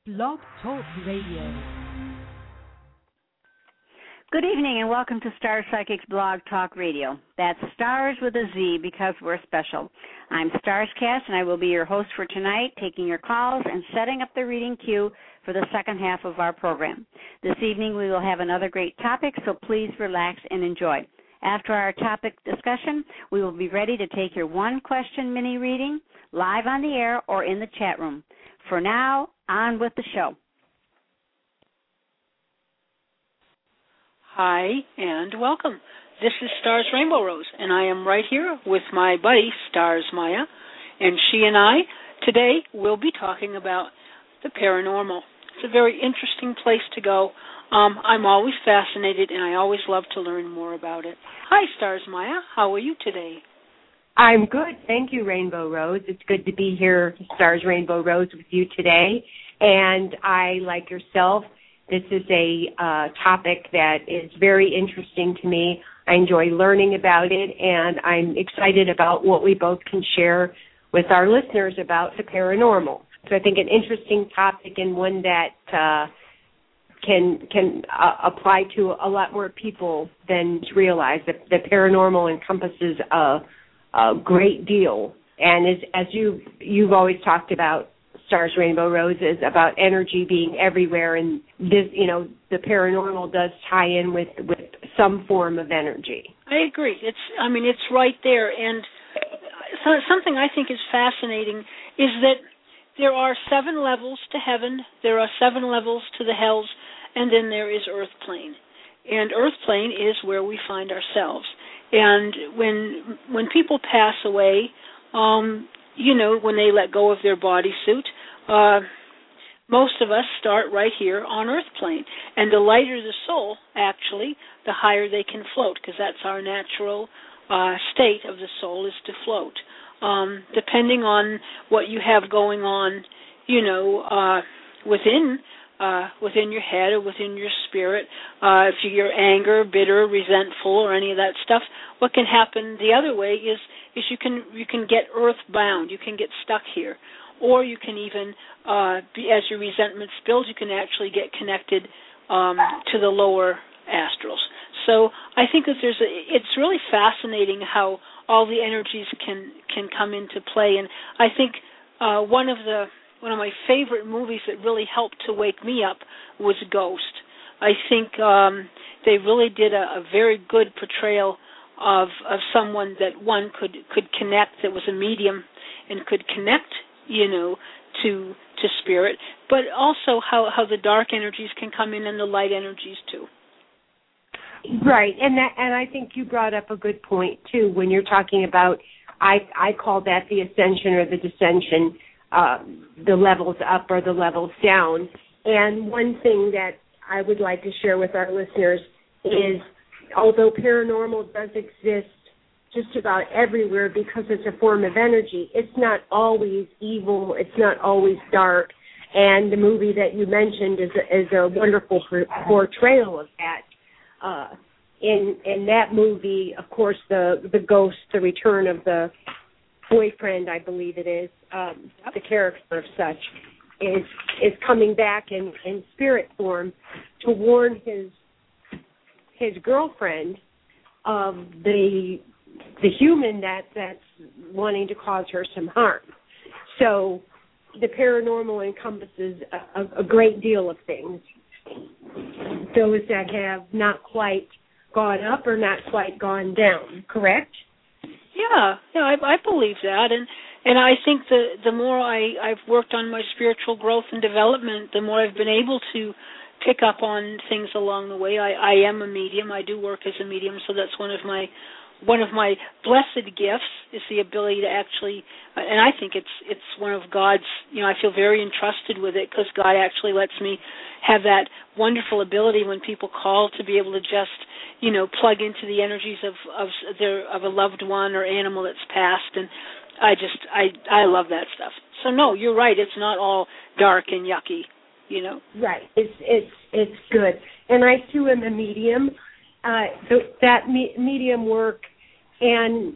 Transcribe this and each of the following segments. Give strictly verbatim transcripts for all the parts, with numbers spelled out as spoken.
Blog Talk Radio. Good evening and welcome to Star Psychics Blog Talk Radio. That's Stars with a Z because we're special. I'm Starscast and I will be your host for tonight, taking your calls and setting up the reading queue for the second half of our program. This evening we will have another great topic, so please relax and enjoy. After our topic discussion, we will be ready to take your one-question mini reading live on the air or in the chat room. For now, on with the show. Hi, and welcome. This is Stars Rainbow Rose, and I am right here with my buddy, Stars Maya, and she and I today will be talking about the paranormal. It's a very interesting place to go. Um, I'm always fascinated, and I always love to learn more about it. Hi, Stars Maya. How are you today? I'm good. Thank you, Rainbow Rose. It's good to be here, Stars Rainbow Rose, with you today. And I, like yourself, this is a uh, topic that is very interesting to me. I enjoy learning about it, and I'm excited about what we both can share with our listeners about the paranormal. So I think an interesting topic and one that uh, can can uh, apply to a lot more people than realize. That the paranormal encompasses a, a great deal, and as, as you you've always talked about, Stars Rainbow Roses, about energy being everywhere, and this, you know, the paranormal does tie in with, with some form of energy. I agree. It's, I mean, it's right there, and so, something I think is fascinating is that there are seven levels to heaven, there are seven levels to the hells, and then there is earth plane. And earth plane is where we find ourselves. And when when people pass away, um, you know, when they let go of their bodysuit, uh, most of us start right here on earth plane. And the lighter the soul, actually, the higher they can float, because that's our natural uh, state of the soul, is to float. Um, depending on what you have going on, you know, uh, within uh, within your head or within your spirit, uh, if you're anger, bitter, resentful, or any of that stuff, what can happen the other way is is you can you can get earthbound, you can get stuck here, or you can even, uh, be, as your resentment builds, you can actually get connected um, to the lower astrals. So I think that there's a, it's really fascinating how all the energies can can come into play, and I think uh, one of the one of my favorite movies that really helped to wake me up was Ghost. I think um, they really did a, a very good portrayal of of someone that one could could connect, that was a medium and could connect, you know, to to spirit, but also how, how the dark energies can come in and the light energies too. Right, and that and I think you brought up a good point too when you're talking about, I I call that the ascension or the descension, uh, the levels up or the levels down. And one thing that I would like to share with our listeners is, although paranormal does exist just about everywhere because it's a form of energy, it's not always evil, it's not always dark, and the movie that you mentioned is a, is a wonderful portrayal of that. Uh, in in that movie, of course, the the ghost, the return of the boyfriend, I believe it is, um, the character of such, is is coming back in, in spirit form to warn his his girlfriend of the the human that that's wanting to cause her some harm. So the paranormal encompasses a, a, a great deal of things. Those that have not quite gone up or not quite gone down, correct? Yeah, yeah, I, I believe that, and and I think the the more I, I've worked on my spiritual growth and development, the more I've been able to pick up on things along the way. I, I am a medium. I do work as a medium, so that's one of my one of my blessed gifts is the ability to actually, uh, and I think it's it's one of God's, you know, I feel very entrusted with it because God actually lets me have that wonderful ability when people call to be able to just, you know, plug into the energies of of their of a loved one or animal that's passed, and I just I I love that stuff. So no, you're right. It's not all dark and yucky, you know. Right. It's it's it's good, and I too am a medium. Uh, so that me- medium work and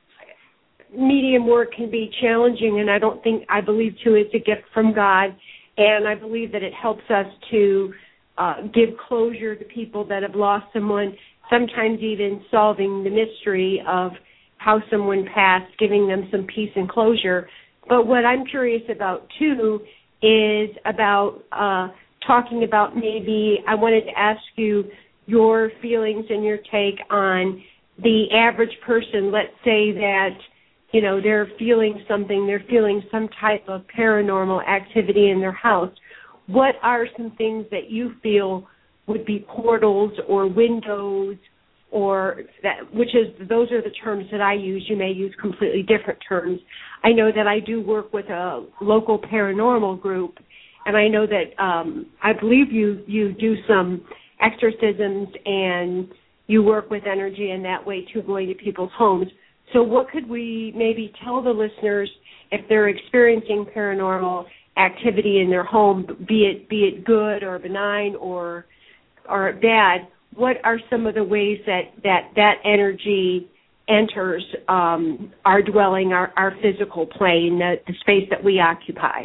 medium work can be challenging, and I don't think, I believe too, it's a gift from God. and I believe that it helps us to uh, give closure to people that have lost someone, sometimes even solving the mystery of how someone passed, giving them some peace and closure. But what I'm curious about, too, is about uh, talking about maybe, I wanted to ask you your feelings and your take on the average person. Let's say that, you know, they're feeling something, they're feeling some type of paranormal activity in their house. What are some things that you feel would be portals or windows, or that, which is, those are the terms that I use. You may use completely different terms. I know that I do work with a local paranormal group, and I know that um, I believe you, you do some exorcisms and you work with energy in that way too, going to people's homes. So what could we maybe tell the listeners if they're experiencing paranormal activity in their home, be it be it good or benign or or bad? What are some of the ways that that, that energy enters um, our dwelling, our, our physical plane, the, the space that we occupy?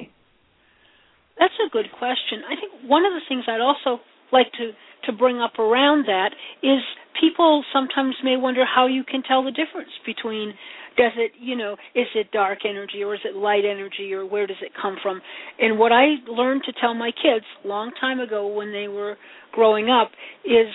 That's a good question. I think one of the things I'd also like to, to bring up around that is people sometimes may wonder how you can tell the difference between, does it, you know, is it dark energy or is it light energy, or where does it come from? And what I learned to tell my kids a long time ago when they were growing up is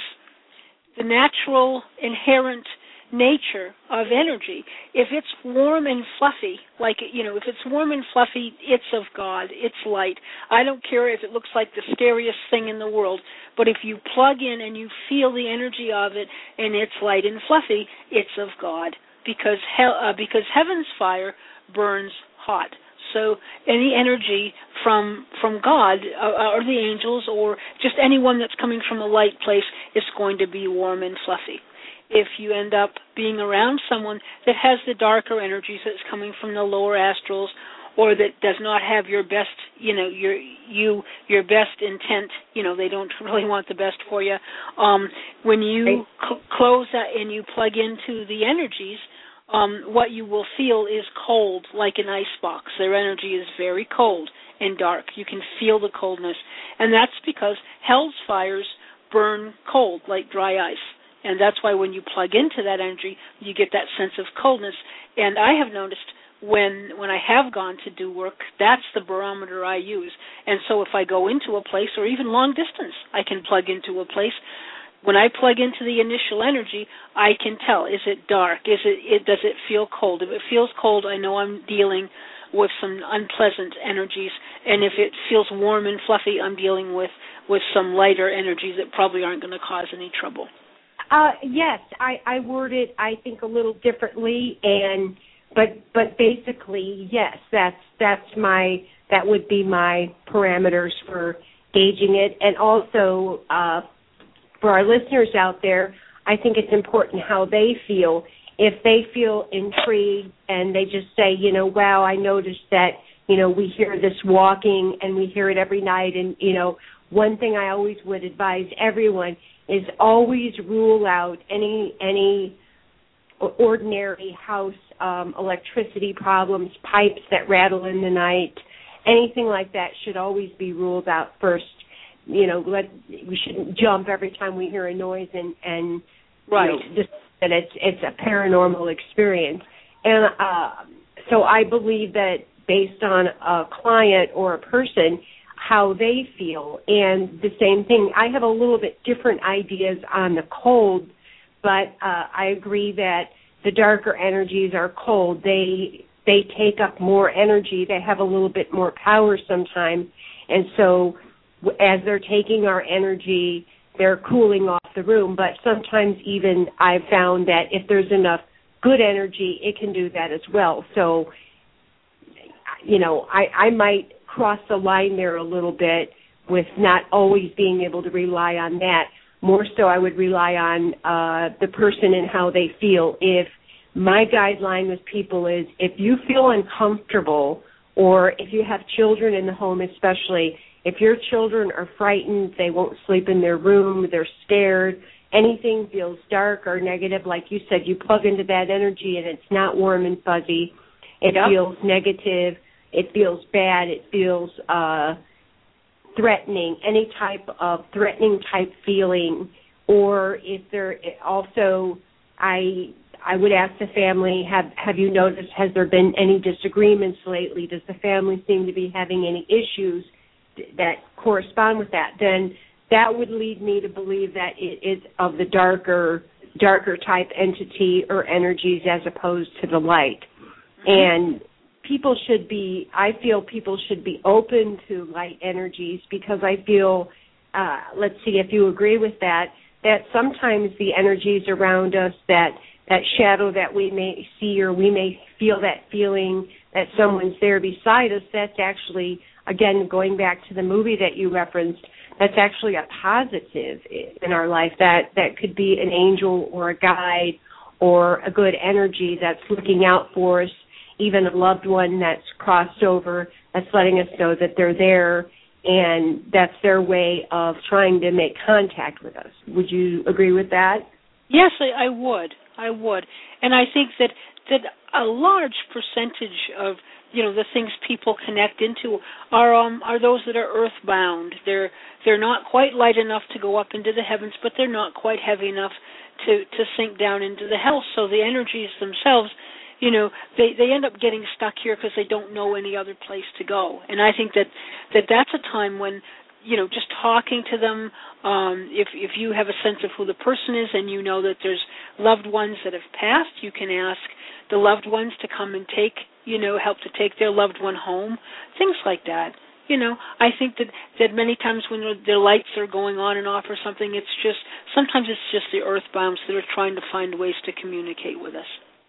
the natural, inherent nature of energy. If it's warm and fluffy, like, you know, if it's warm and fluffy, it's of God, it's light. I don't care if it looks like the scariest thing in the world, but if you plug in and you feel the energy of it and it's light and fluffy, it's of God, because hell, uh, because heaven's fire burns hot. So any energy from from God uh, or the angels or just anyone that's coming from a light place is going to be warm and fluffy. If you end up being around someone that has the darker energies that's coming from the lower astrals, or that does not have your best, you know, your you your best intent, you know, they don't really want the best for you. Um, when you cl- close that and you plug into the energies, um, what you will feel is cold, like an ice box. Their energy is very cold and dark. You can feel the coldness, and that's because hell's fires burn cold, like dry ice. And that's why when you plug into that energy, you get that sense of coldness. And I have noticed when when I have gone to do work, that's the barometer I use. And so if I go into a place, or even long distance, I can plug into a place. When I plug into the initial energy, I can tell, is it dark? Is it, it does it feel cold? If it feels cold, I know I'm dealing with some unpleasant energies. And if it feels warm and fluffy, I'm dealing with, with some lighter energies that probably aren't going to cause any trouble. Uh, yes, I, I word it, I think, a little differently, and but but basically, yes, that's that's my that would be my parameters for gauging it. And also, uh, for our listeners out there, I think it's important how they feel. If they feel intrigued and they just say, you know, wow, I noticed that, you know, we hear this walking and we hear it every night, and, you know, one thing I always would advise everyone is always rule out any any ordinary house um, electricity problems, pipes that rattle in the night, anything like that should always be ruled out first. You know, let, we shouldn't jump every time we hear a noise and, and right. you know, just that it's it's a paranormal experience. And uh, so I believe that based on a client or a person, how they feel. And the same thing, I have a little bit different ideas on the cold, but uh, I agree that the darker energies are cold. They they take up more energy. They have a little bit more power sometimes. And so as they're taking our energy, they're cooling off the room. But sometimes even I've found that if there's enough good energy, it can do that as well. So, you know, I, I might cross the line there a little bit with not always being able to rely on that. More so I would rely on uh, the person and how they feel. If my guideline with people is if you feel uncomfortable, or if you have children in the home especially, if your children are frightened, they won't sleep in their room, they're scared, anything feels dark or negative, like you said, you plug into that energy and it's not warm and fuzzy, it yep. feels negative, it feels bad, it feels uh, threatening, any type of threatening type feeling, or if there also, I I would ask the family, have have you noticed, has there been any disagreements lately? Does the family seem to be having any issues that correspond with that? Then that would lead me to believe that it is of the darker darker type entity or energies as opposed to the light. And people should be, I feel people should be open to light energies, because I feel, uh, let's see if you agree with that, that sometimes the energies around us, that, that shadow that we may see, or we may feel that feeling that someone's there beside us, that's actually, again, going back to the movie that you referenced, that's actually a positive in our life. That, that could be an angel or a guide or a good energy that's looking out for us, even a loved one that's crossed over, that's letting us know that they're there, and that's their way of trying to make contact with us. Would you agree with that? Yes, I, I would. I would. And I think that, that a large percentage of, you know, the things people connect into are um are those that are earthbound. They're they're not quite light enough to go up into the heavens, but they're not quite heavy enough to, to sink down into the hell. So the energies themselves, you know, they, they end up getting stuck here because they don't know any other place to go. And I think that, that that's a time when, you know, just talking to them, um, if if you have a sense of who the person is and you know that there's loved ones that have passed, you can ask the loved ones to come and take, you know, help to take their loved one home, things like that. You know, I think that, that many times when the lights are going on and off or something, it's just, sometimes it's just the earthbounds that are trying to find ways to communicate with us.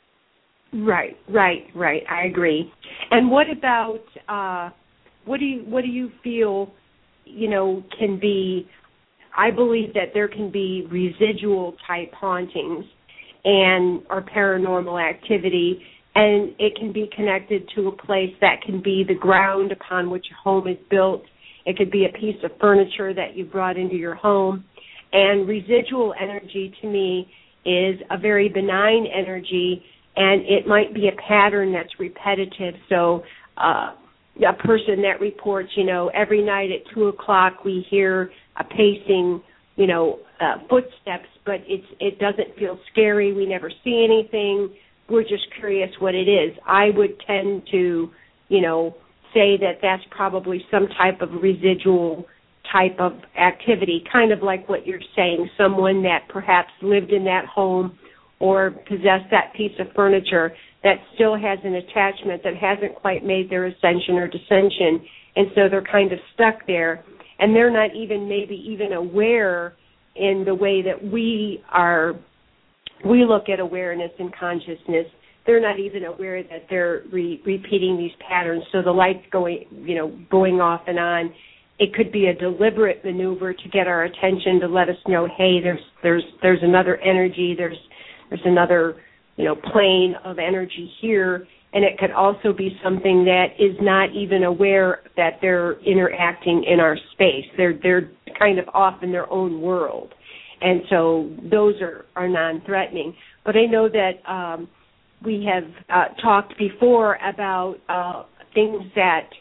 Right, right, right. I agree. And what about, uh, what do you, what do you feel, you know, can be, I believe that there can be residual type hauntings and or paranormal activity, and it can be connected to a place that can be the ground upon which a home is built. It could be a piece of furniture that you brought into your home. And residual energy to me is a very benign energy, and it might be a pattern that's repetitive. So uh, a person that reports, you know, every night at two o'clock we hear a pacing, you know, uh, footsteps, but it's it doesn't feel scary. We never see anything. We're just curious what it is. I would tend to, you know, say that that's probably some type of residual type of activity, kind of like what you're saying, someone that perhaps lived in that home or possessed that piece of furniture that still has an attachment that hasn't quite made their ascension or descension, and so they're kind of stuck there, and they're not even maybe even aware in the way that we are. We look at awareness and consciousness. They're not even aware that they're re- repeating these patterns. So the light's going, you know, going off and on. It could be a deliberate maneuver to get our attention, to let us know, hey, there's there's there's another energy. There's there's another, you know, plane of energy here. And it could also be something that is not even aware that they're interacting in our space. They're they're kind of off in their own world. And so those are, are non-threatening. But I know that um, we have uh, talked before about uh, things that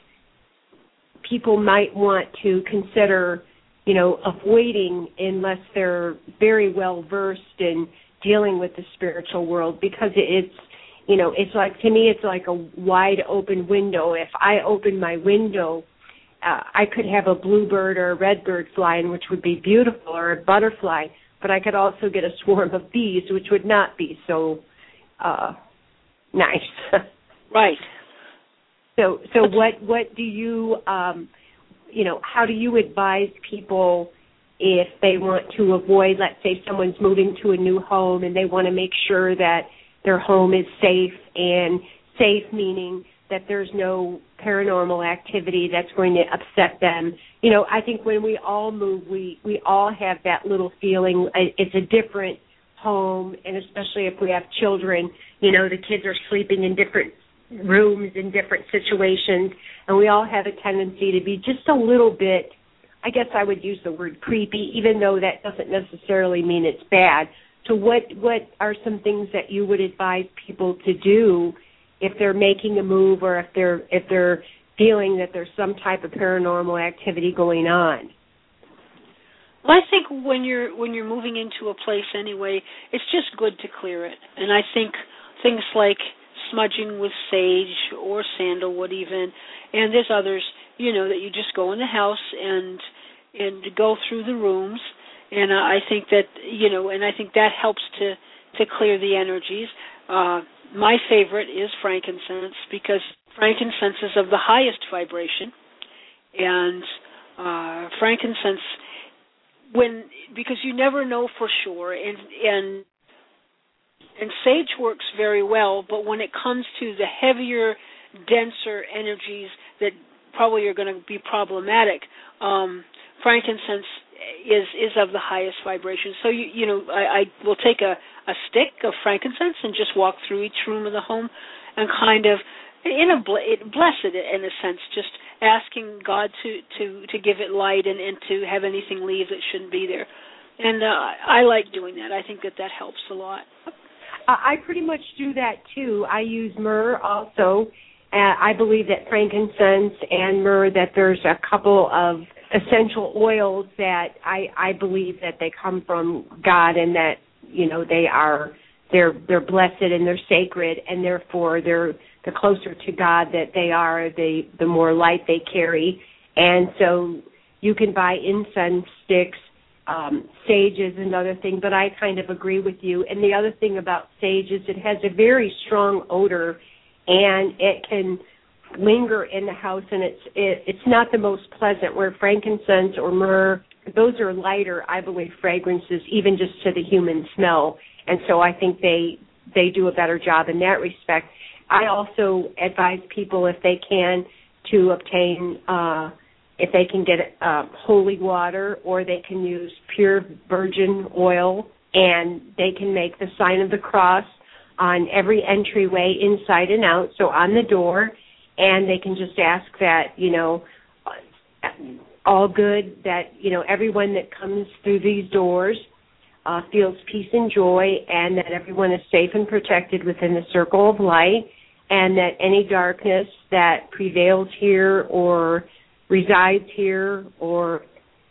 people might want to consider, you know, avoiding unless they're very well versed in dealing with the spiritual world, because it's, you know, it's like, to me, it's like a wide open window. If I open my window, Uh, I could have a bluebird or a redbird fly in, which would be beautiful, or a butterfly, but I could also get a swarm of bees, which would not be so uh, nice. Right. So, so what what do you, um, you know, how do you advise people if they want to avoid, let's say someone's moving to a new home and they want to make sure that their home is safe, and safe meaning that there's no paranormal activity that's going to upset them. You know, I think when we all move, we, we all have that little feeling. It's a different home, and especially if we have children, you know, the kids are sleeping in different rooms in different situations, and we all have a tendency to be just a little bit, I guess I would use the word creepy, even though that doesn't necessarily mean it's bad. So what, what are some things that you would advise people to do if they're making a move, or if they're if they're feeling that there's some type of paranormal activity going on. Well, I think when you're when you're moving into a place anyway, it's just good to clear it. And I think things like smudging with sage or sandalwood even, and there's others, you know, that you just go in the house and and go through the rooms. And uh, I think that, you know, and I think that helps to, to clear the energies. Uh, my favorite is frankincense, because frankincense is of the highest vibration. And uh, frankincense, when because you never know for sure, and and and sage works very well, but when it comes to the heavier, denser energies that probably are going to be problematic, um, frankincense is is of the highest vibration. So you you know I, I will take a, a stick of frankincense and just walk through each room of the home and kind of in a bless it in a sense, just asking God to, to, to give it light and, and to have anything leave that shouldn't be there. And uh, I like doing that. I think that that helps a lot. I pretty much do that too. I use myrrh also. Uh, I believe that frankincense and myrrh, that there's a couple of essential oils that I, I believe that they come from God, and that, you know, they are they're they're blessed and they're sacred, and therefore they're the closer to God that they are, the the more light they carry. And so you can buy incense sticks. Um, sage is another thing, but I kind of agree with you. And the other thing about sage is it has a very strong odor, and it can linger in the house, and it's it, it's not the most pleasant, where frankincense or myrrh, those are lighter, I believe, fragrances, even just to the human smell. And so I think they they do a better job in that respect. I also advise people, if they can, to obtain, uh, if they can get uh, holy water, or they can use pure virgin oil, and they can make the sign of the cross on every entryway, inside and out, so on the door, and they can just ask that, you know, all good, that, you know, everyone that comes through these doors uh, feels peace and joy, and that everyone is safe and protected within the circle of light, and that any darkness that prevails here or resides here or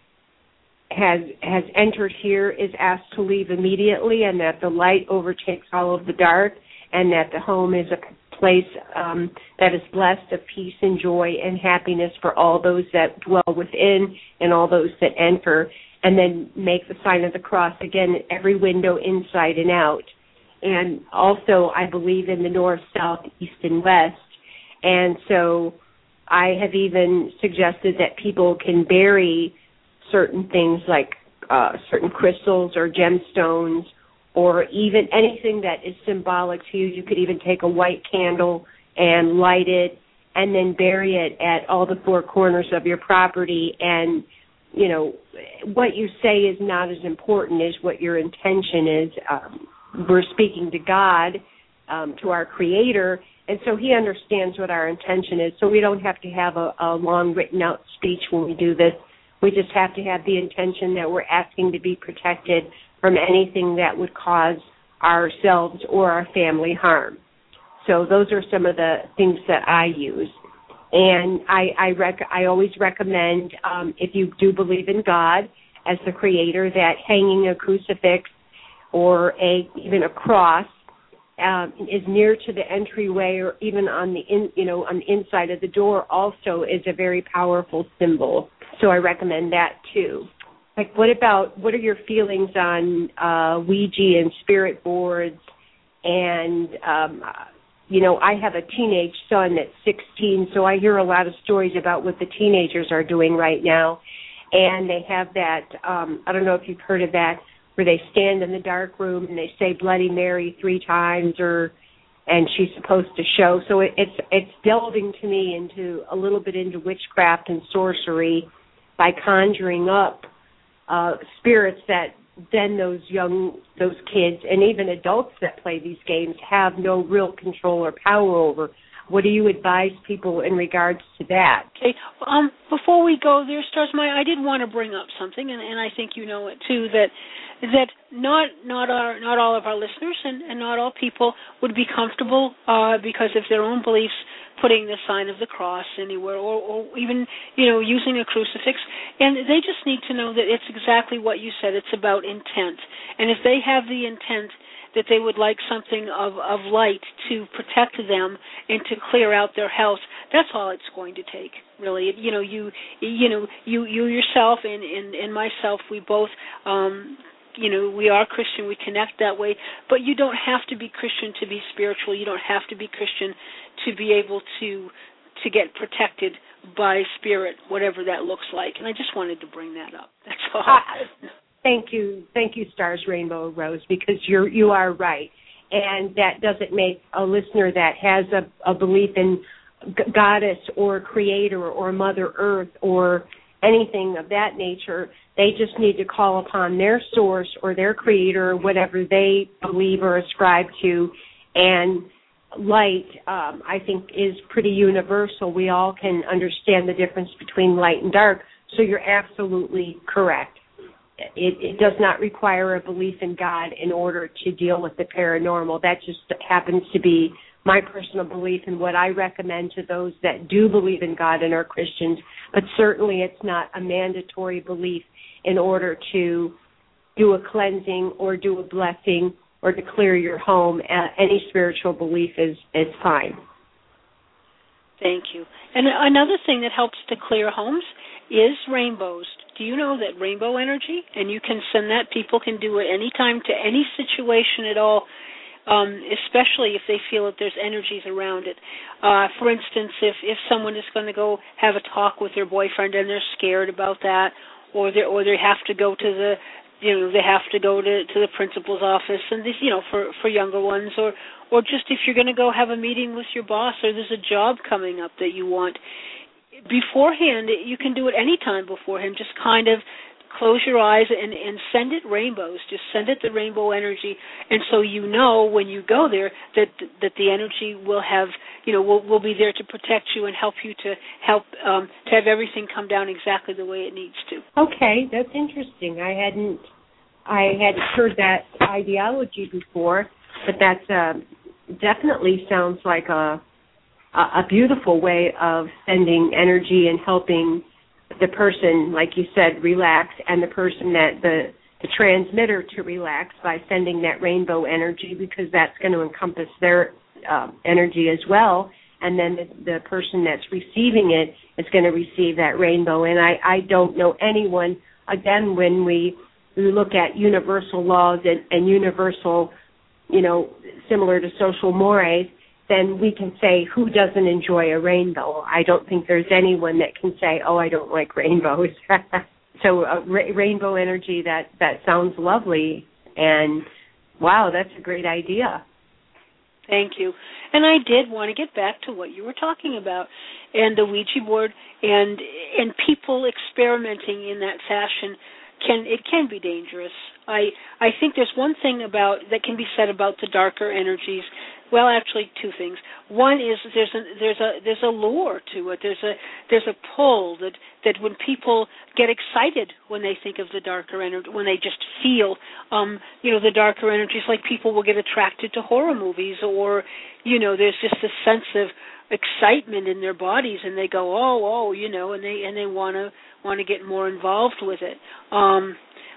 has has entered here is asked to leave immediately, and that the light overtakes all of the dark, and that the home is a place um, that is blessed of peace and joy and happiness for all those that dwell within and all those that enter, and then make the sign of the cross again at every window, inside and out. And also, I believe in the north, south, east, and west. And so I have even suggested that people can bury certain things like uh, certain crystals or gemstones, or even anything that is symbolic to you. You could even take a white candle and light it, and then bury it at all the four corners of your property. And, you know, what you say is not as important as what your intention is. Um, we're speaking to God, um, to our Creator, and so He understands what our intention is. So we don't have to have a, a long written out speech when we do this. We just have to have the intention that we're asking to be protected from anything that would cause ourselves or our family harm. So those are some of the things that I use. And I I, rec- I always recommend, um, if you do believe in God as the Creator, that hanging a crucifix or a even a cross um, is near to the entryway, or even on the in, you know on the inside of the door, also is a very powerful symbol. So I recommend that too. Like, what about, what are your feelings on uh, Ouija and spirit boards? And, um, you know, I have a teenage son that's sixteen, so I hear a lot of stories about what the teenagers are doing right now. And they have that, um, I don't know if you've heard of that, where they stand in the dark room and they say Bloody Mary three times, or and she's supposed to show. So it, it's it's delving to me into a little bit into witchcraft and sorcery by conjuring up Uh, spirits that then those young, those kids and even adults that play these games have no real control or power over. What do you advise people in regards to that? Okay. Um, before we go there, Stars, my I did want to bring up something, and, and I think you know it too, that that not not our not all of our listeners and, and not all people would be comfortable uh, because of their own beliefs putting the sign of the cross anywhere, or, or even, you know, using a crucifix. And they just need to know that it's exactly what you said. It's about intent. And if they have the intent that they would like something of, of light to protect them and to clear out their health, that's all it's going to take, really. You know, you you know, you, you yourself and, and, and myself, we both, um, you know, we are Christian, we connect that way, but you don't have to be Christian to be spiritual. You don't have to be Christian to be able to to get protected by spirit, whatever that looks like. And I just wanted to bring that up. That's all. Uh, thank you. Thank you, Stars, Rainbow, Rose, because you're, you are right. And that doesn't make a listener that has a, a belief in g- goddess or creator or Mother Earth or anything of that nature. They just need to call upon their source or their creator, whatever they believe or ascribe to. And light, um, I think, is pretty universal. We all can understand the difference between light and dark. So you're absolutely correct. It, it does not require a belief in God in order to deal with the paranormal. That just happens to be my personal belief and what I recommend to those that do believe in God and are Christians. But certainly it's not a mandatory belief in order to do a cleansing or do a blessing or to clear your home. Uh, any spiritual belief is, is fine. Thank you. And another thing that helps to clear homes is rainbows. Do you know that rainbow energy, and you can send that, people can do it anytime to any situation at all, um, especially if they feel that there's energies around it. Uh, for instance, if, if someone is going to go have a talk with their boyfriend and they're scared about that, or they or they have to go to the you know they have to go to, to the principal's office, and this you know for, for younger ones, or or just if you're going to go have a meeting with your boss, or there's a job coming up that you want. Beforehand, you can do it any time beforehand. Just kind of close your eyes and, and send it rainbows. Just send it the rainbow energy, and so you know when you go there that that the energy will have, you know, will will be there to protect you and help you to help um, to have everything come down exactly the way it needs to. Okay, that's interesting. I hadn't I hadn't heard that ideology before, but that's uh, definitely sounds like a a beautiful way of sending energy and helping the person, like you said, relax, and the person that the, the transmitter to relax by sending that rainbow energy, because that's going to encompass their uh, energy as well. And then the, the person that's receiving it is going to receive that rainbow. And I, I don't know anyone, again, when we, we look at universal laws and, and universal, you know, similar to social mores, then we can say, who doesn't enjoy a rainbow? I don't think there's anyone that can say, oh, I don't like rainbows. So uh, ra- rainbow energy, that, that sounds lovely. And, wow, that's a great idea. Thank you. And I did want to get back to what you were talking about, and the Ouija board, and and people experimenting in that fashion. Can it can be dangerous. I I think there's one thing about that can be said about the darker energies. Well, actually, two things. One is there's a there's a there's a lure to it. There's a there's a pull that, that when people get excited when they think of the darker energy, when they just feel um you know the darker energies, like people will get attracted to horror movies, or you know there's just a sense of excitement in their bodies, and they go oh oh you know and they and they want to want to get more involved with it. Um,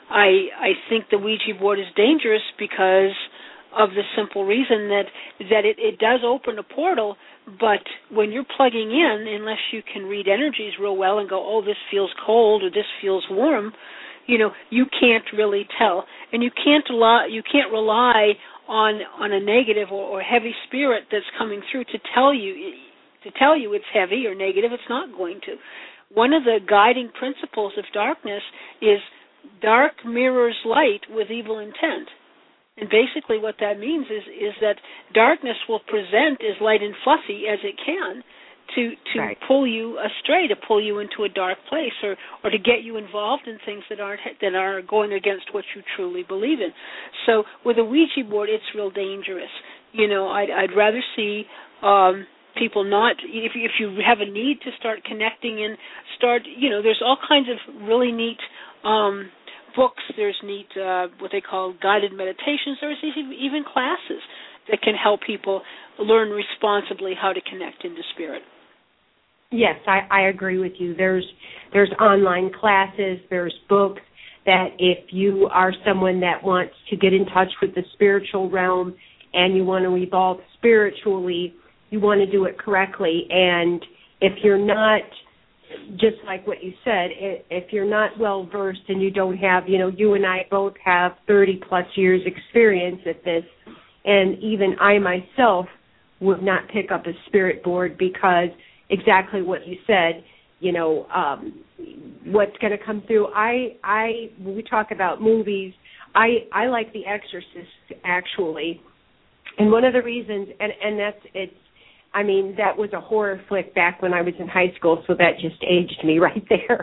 I I think the Ouija board is dangerous because of the simple reason that that it, it does open a portal, but when you're plugging in, unless you can read energies real well and go, oh, this feels cold or this feels warm, you know, you can't really tell, and you can't rely, you can't rely on on a negative or, or heavy spirit that's coming through to tell you to tell you it's heavy or negative. It's not going to. One of the guiding principles of darkness is dark mirrors light with evil intent. And basically what that means is, is that darkness will present as light and fluffy as it can to to right. pull you astray, to pull you into a dark place, or, or to get you involved in things that aren't that are going against what you truly believe in. So with a Ouija board, it's real dangerous. You know, I'd, I'd rather see um, people not, if, if you have a need to start connecting and start, you know, there's all kinds of really neat um books, there's neat, uh, what they call guided meditations, there's even classes that can help people learn responsibly how to connect into spirit. Yes, I, I agree with you. There's there's online classes, there's books that if you are someone that wants to get in touch with the spiritual realm and you want to evolve spiritually, you want to do it correctly. And if you're not, just like what you said, if you're not well versed and you don't have, you know, you and I both have thirty plus years experience at this, and even I myself would not pick up a spirit board because exactly what you said, you know, um, what's going to come through. I, I, when we talk about movies, I, I like The Exorcist, actually. And one of the reasons, and, and that's, it's, I mean, that was a horror flick back when I was in high school, so that just aged me right there.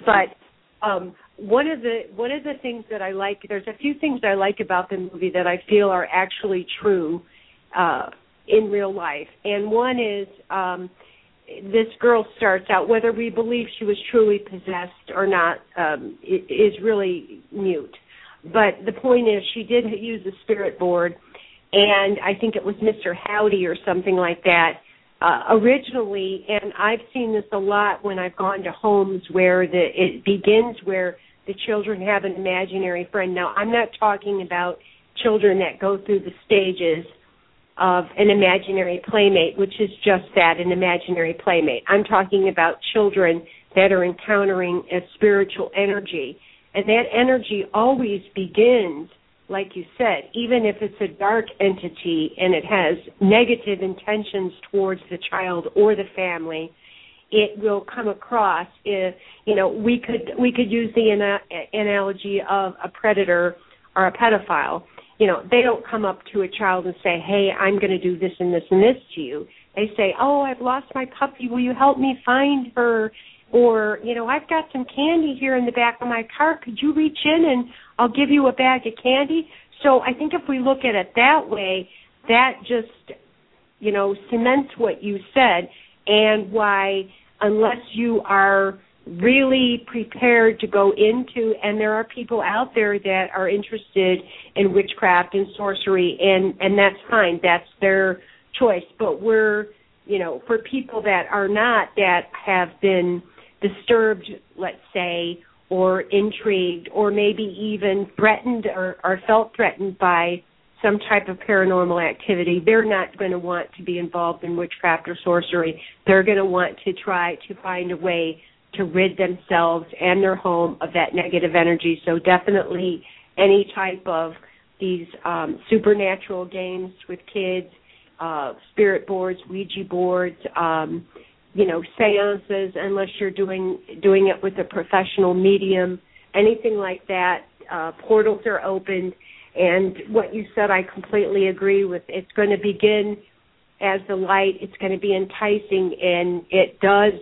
But um, one of the one of the things that I like, there's a few things I like about the movie that I feel are actually true uh, in real life. And one is um, this girl starts out, whether we believe she was truly possessed or not, um, is really mute. But the point is, she did use a spirit board, and I think it was Mister Howdy or something like that, uh, originally, and I've seen this a lot when I've gone to homes where the, it begins where the children have an imaginary friend. Now, I'm not talking about children that go through the stages of an imaginary playmate, which is just that, an imaginary playmate. I'm talking about children that are encountering a spiritual energy, and that energy always begins, like you said, even if it's a dark entity and it has negative intentions towards the child or the family, it will come across. If, you know, we could we could use the ana- analogy of a predator or a pedophile. You know, they don't come up to a child and say, "Hey, I'm going to do this and this and this to you." They say, "Oh, I've lost my puppy. Will you help me find her?" Or, you know, "I've got some candy here in the back of my car. Could you reach in and I'll give you a bag of candy?" So I think if we look at it that way, that just, you know, cements what you said, and why unless you are really prepared to go into, and there are people out there that are interested in witchcraft and sorcery, and, and that's fine. That's their choice. But we're, you know, for people that are not, that have been disturbed, let's say, or intrigued, or maybe even threatened or, or felt threatened by some type of paranormal activity, they're not going to want to be involved in witchcraft or sorcery. They're going to want to try to find a way to rid themselves and their home of that negative energy. So definitely any type of these um, supernatural games with kids, uh, spirit boards, Ouija boards, um, you know, seances, unless you're doing doing it with a professional medium, anything like that. Uh, portals are opened, and what you said I completely agree with. It's going to begin as the light. It's going to be enticing, and it does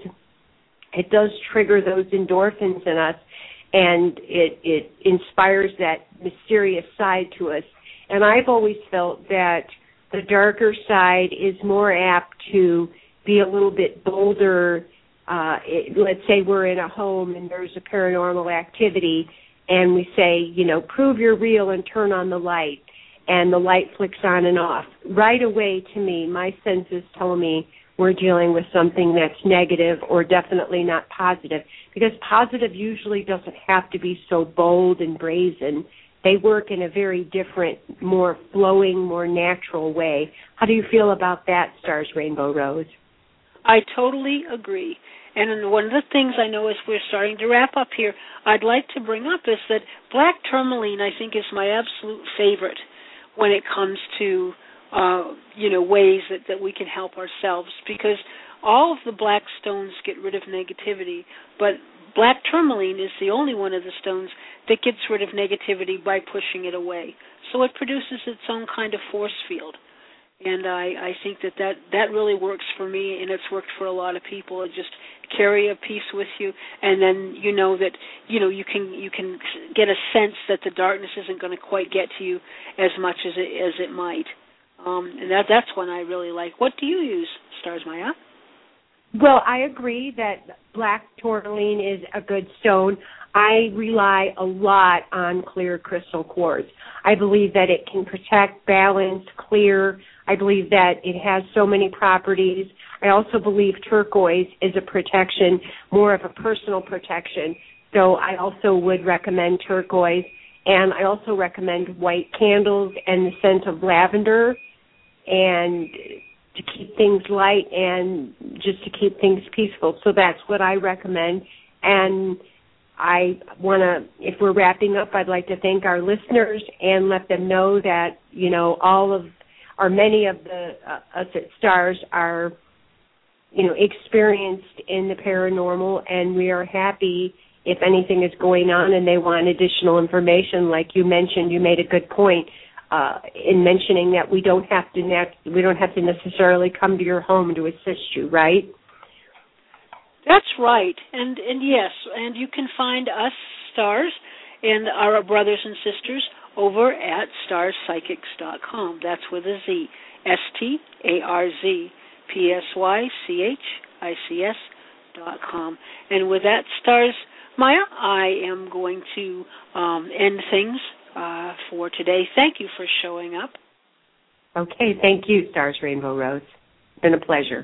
it does trigger those endorphins in us, and it, it inspires that mysterious side to us. And I've always felt that the darker side is more apt to be a little bit bolder. Uh, it, let's say we're in a home and there's a paranormal activity, and we say, you know, prove you're real and turn on the light, and the light flicks on and off. Right away, to me, my senses tell me we're dealing with something that's negative or definitely not positive, because positive usually doesn't have to be so bold and brazen. They work in a very different, more flowing, more natural way. How do you feel about that, Stars Rainbow Rose? I totally agree. And one of the things I know as we're starting to wrap up here, I'd like to bring up is that black tourmaline, I think, is my absolute favorite when it comes to, uh, you know, ways that, that we can help ourselves, because all of the black stones get rid of negativity, but black tourmaline is the only one of the stones that gets rid of negativity by pushing it away. So it produces its own kind of force field. And I, I think that, that that really works for me, and it's worked for a lot of people. It just carry a piece with you, and then you know that you know you can you can get a sense that the darkness isn't going to quite get to you as much as it as it might. Um, and that that's one I really like. What do you use, Stars Maya? Well, I agree that black tourmaline is a good stone. I rely a lot on clear crystal quartz. I believe that it can protect, balance, clear. I believe that it has so many properties. I also believe turquoise is a protection, more of a personal protection. So I also would recommend turquoise. And I also recommend white candles and the scent of lavender, and to keep things light and just to keep things peaceful. So that's what I recommend. And I want to, if we're wrapping up, I'd like to thank our listeners and let them know that, you know, all of, or many of the uh, us at STARS are, you know, experienced in the paranormal, and we are happy if anything is going on and they want additional information. Like you mentioned, you made a good point uh, in mentioning that we don't have to ne- we don't have to necessarily come to your home to assist you, right? That's right, and and yes, and you can find us STARS and our brothers and sisters over at stars psychics dot com. That's with a Z, S T A R Z P S Y C H I C S dot com. And with that, STARS, Maya, I am going to um, end things uh, for today. Thank you for showing up. Okay, thank you, STARS Rainbow Rose. It's been a pleasure.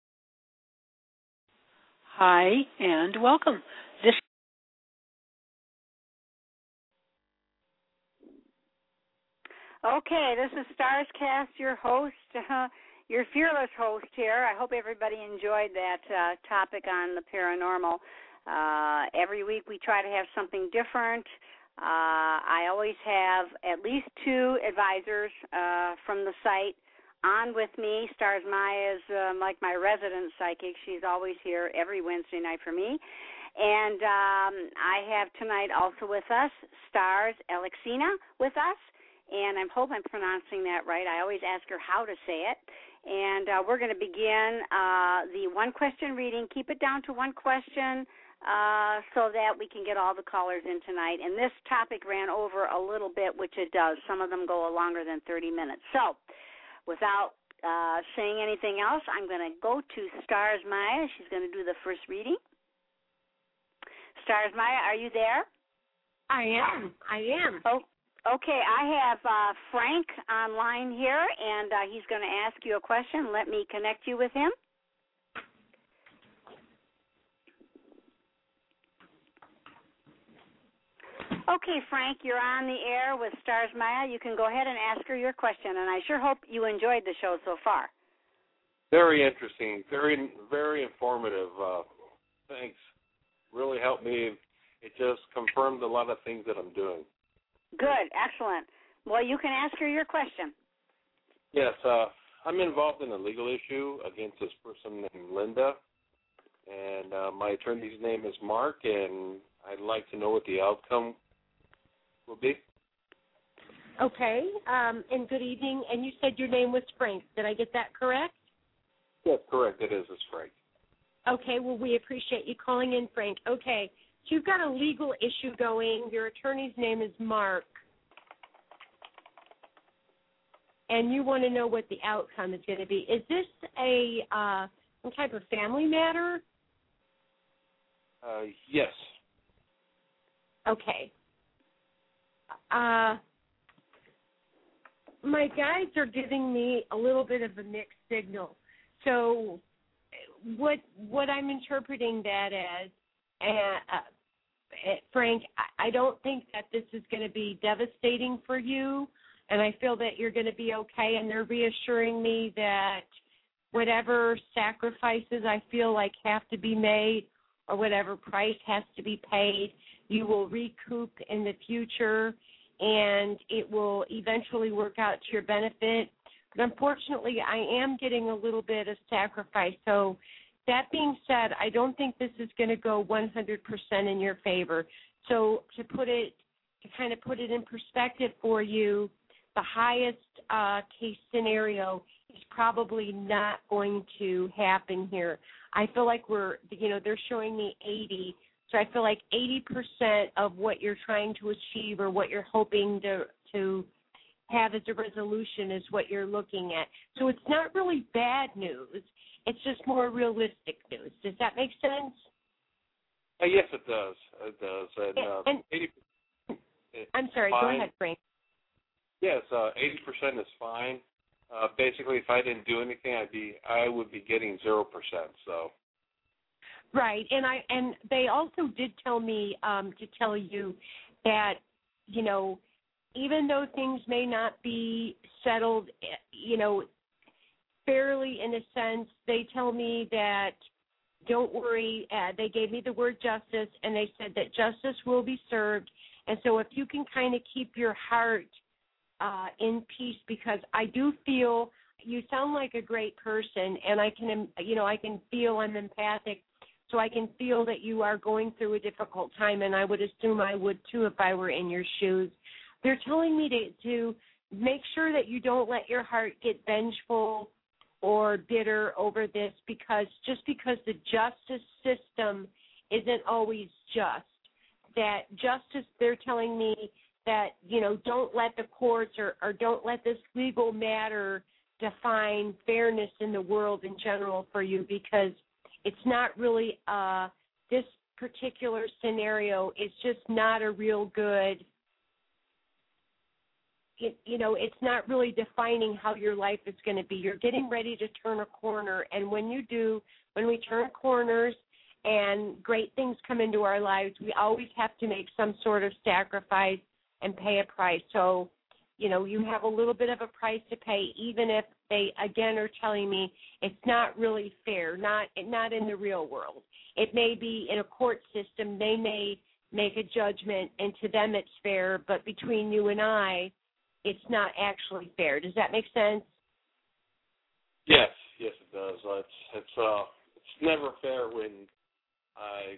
Hi, and welcome. This Okay, this is STARScast, your host, uh, your fearless host here. I hope everybody enjoyed that uh, topic on the paranormal. Uh, every week we try to have something different. Uh, I always have at least two advisors uh, from the site on with me. Stars Maya is um, like my resident psychic. She's always here every Wednesday night for me. And um, I have tonight also with us Stars Alexina with us. And I hope I'm pronouncing that right. I always ask her how to say it. And uh, we're going to begin uh, the one-question reading. Keep it down to one question uh, so that we can get all the callers in tonight. And this topic ran over a little bit, which it does. Some of them go longer than thirty minutes. So without uh, saying anything else, I'm going to go to Stars Maya. She's going to do the first reading. Stars Maya, are you there? I am. I am. Oh. Okay, I have uh, Frank online here, and uh, he's going to ask you a question. Let me connect you with him. Okay, Frank, you're on the air with Stars Maya. You can go ahead and ask her your question, and I sure hope you enjoyed the show so far. Very interesting, very, very informative. Uh, thanks. Really helped me. It just confirmed a lot of things that I'm doing. Good, excellent. Well, you can ask her your question. Yes, uh, I'm involved in a legal issue against this person named Linda, and uh, my attorney's name is Mark, and I'd like to know what the outcome will be. Okay, um, and good evening. And you said your name was Frank. Did I get that correct? Yes, correct. It is. It's Frank. Okay, well, we appreciate you calling in, Frank. Okay. So you've got a legal issue going. Your attorney's name is Mark. And you want to know what the outcome is going to be. Is this a uh, some type of family matter? Uh, yes. Okay. Uh, my guides are giving me a little bit of a mixed signal. So what what I'm interpreting that as, Uh, uh, Frank, I don't think that this is going to be devastating for you, and I feel that you're going to be okay, and they're reassuring me that whatever sacrifices I feel like have to be made or whatever price has to be paid, you will recoup in the future, and it will eventually work out to your benefit. But unfortunately, I am getting a little bit of sacrifice, so that being said, I don't think this is going to go one hundred percent in your favor. So to put it, to kind of put it in perspective for you, the highest uh, case scenario is probably not going to happen here. I feel like we're, you know, they're showing me eighty. So I feel like eighty percent of what you're trying to achieve or what you're hoping to to have as a resolution is what you're looking at. So it's not really bad news. It's just more realistic news. Does that make sense? Uh, yes, it does. It does. And, uh, and eighty. I'm sorry. Fine. Go ahead, Frank. Yes, uh, eighty percent is fine. Uh, basically, if I didn't do anything, I'd be I would be getting zero percent. So. Right, and I and they also did tell me um, to tell you that, you know, even though things may not be settled, you know, fairly in a sense, they tell me that don't worry. Uh, they gave me the word justice, and they said that justice will be served. And so if you can kind of keep your heart uh, in peace, because I do feel you sound like a great person, and I can, you know, I can feel I'm empathic. So I can feel that you are going through a difficult time, and I would assume I would too if I were in your shoes. They're telling me to, to make sure that you don't let your heart get vengeful or bitter over this, because just because the justice system isn't always just, that justice, they're telling me that, you know, don't let the courts or, or don't let this legal matter define fairness in the world in general for you, because it's not really, uh, this particular scenario is just not a real good, it, you know, it's not really defining how your life is going to be. You're getting ready to turn a corner, and when you do, when we turn corners and great things come into our lives, we always have to make some sort of sacrifice and pay a price. So, you know, you have a little bit of a price to pay, even if they, again, are telling me it's not really fair, not not in the real world. It may be in a court system. They may make a judgment, and to them it's fair, but between you and I, it's not actually fair. Does that make sense? Yes, yes, it does. Uh, it's it's uh it's never fair when I